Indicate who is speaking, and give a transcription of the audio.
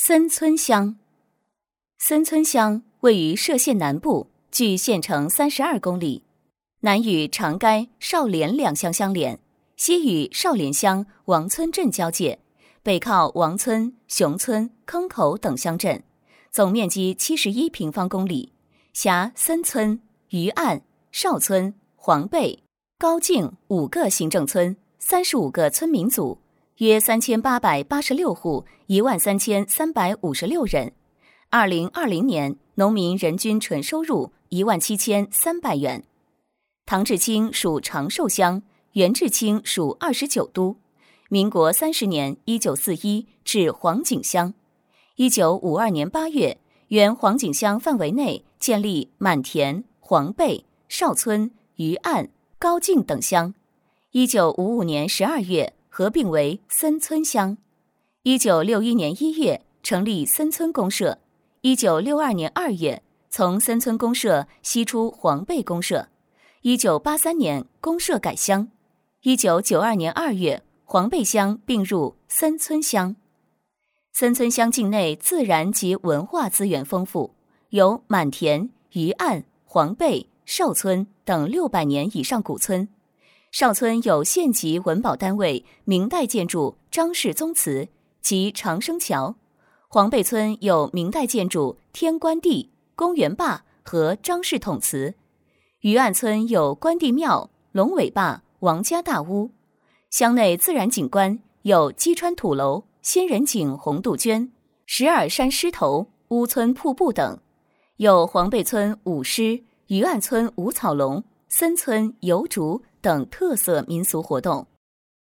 Speaker 1: 森村乡。森村乡位于歙县南部，距县城32公里，南与长该、少连两乡相连，西与少连乡王村镇交界，北靠王村、熊村、坑口等乡镇，总面积71平方公里，辖森村、余岸、少村、黄背、高敬5个行政村，35个村民组，约3886户，13356人。2020年农民人均纯收入17300元。唐至清属长寿乡，元至清属29都。民国30年1941至黄井乡。1952年8月，原黄井乡范围内建立满田、黄背、少村、余岸、高敬等乡。1955年12月合并为森村乡。1961年1月成立森村公社。1962年2月从森村公社析出黄背公社。1983年公社改乡。1992年2月黄背乡并入森村乡。森村乡境内自然及文化资源丰富，有满田、余岸、黄背、少村等600年以上古村。少村有县级文保单位明代建筑张氏宗祠及长生桥。黄背村有明代建筑天官地、公园坝和张氏统祠。余岸村有关帝庙、龙尾坝、王家大屋。乡内自然景观有鸡川土楼、仙人井红杜鹃、石耳山狮头、乌村瀑布等，有黄背村舞狮、余岸村舞草龙、森村游竹等特色民俗活动。